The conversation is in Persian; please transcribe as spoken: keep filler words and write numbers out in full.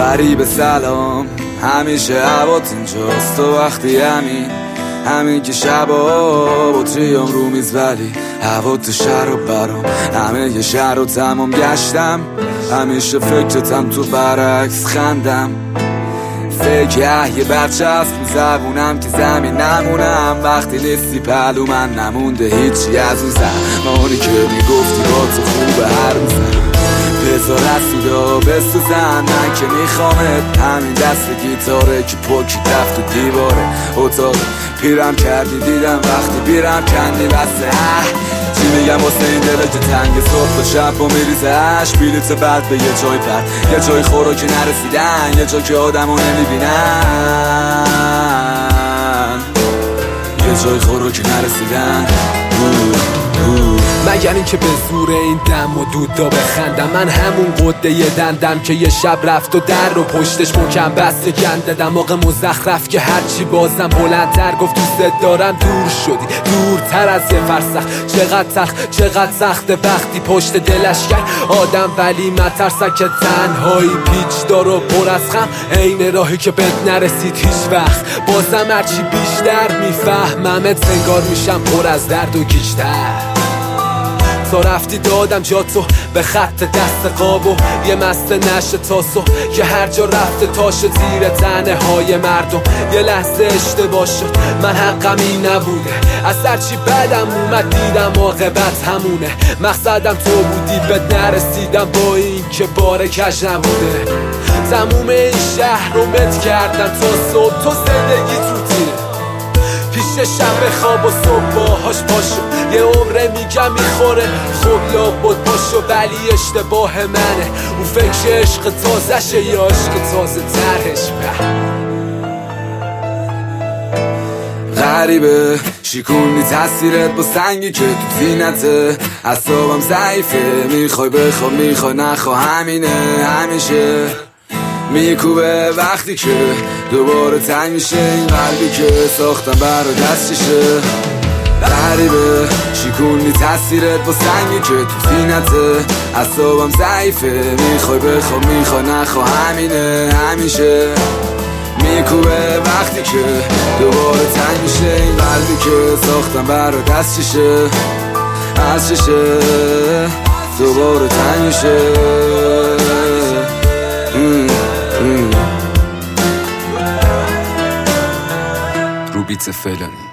غریب سلام، همیشه هوات اینجاست تو وقتی همین همین که شبا بطریم رو میز ولی هوا تو شهر و برام همه یه شهر رو تمام گشتم، همیشه فکرتم تو برعکس خندم، فکر یه برچسب تو زبونم که زمین نمونم، وقتی نیستی پهلو من نمونده هیچی از اون زمانی که میگفتی با تو خوبه هر روزم، بذار رسودا بسوزن من که میخوامت، همین دست گیتاره که پوکی رفت تو دیواره اتاق پیرم کردی دیدم وقتی بیرم کندی بسه اه چی میگم واسه این دله که تنگ صبح و شب و میریزه اش بیلیت بعد به یه جای بعد یه جای خورا که نرسیدن، یه جا که آدمو نمیبینن، یه جای خورا که نرسیدن. مگر این که به زور این دم و دودا بخندم، من همون قده یه دندم که یه شب رفت و در رو پشتش محکم بسته گنددم، موقع مزخرف که هرچی بازم بلندتر گفت دوست دارم دور شدی دورتر از یه فرسخ، چقدر سخت چقدر سخته وقتی پشت دلش کرد آدم ولی مترسک که تنهایی پیچ دار و پر از خم، عین راهی که بهت نرسید هیچ وقت، بازم هرچی بیشتر میفهممت سنگار میشم پر از درد و گیجتر، تا رفتی دادم جاتو به خط دست قاب و یه مست نشه تاسو که هر جا رفته تاش زیر تنه های مردم، یه لحظه اشتباه شد من حقمی نبوده، از هرچی بدم اومد دیدم عاقبت همونه، مقصدم تو بودی بهت نرسیدم با این که بار کج نبوده، تموم این شهر رو مت کردم تا صبح تو زندگی تو تیره پیش شب خواب و صبح باهاش پاشو، یه عمره میگم میخوره خب یا بود پاشو، ولی اشتباه منه اون فکر عشق تازشه یا عشق تازه ترش به غریبه شیکونی تاثیرت با سنگی که تو زینته، اعصابم ضعیفه میخوای بخواه میخوای نخواه همینه همیشه میکوبه وقتی که دوباره تنگ میشه این قلبی که ساختم برا دستشه، غریبه شیکونی تاثیرت با سنگی که تو زینته، اعصابم ضعیفه میخوای بخواه میخوای نخواه همینه همیشه میکوبه وقتی که دوباره تنگ میشه این قلبی که ساختم برا دستشه، از ششه دوباره تنگ میشه. رو بیت فلانی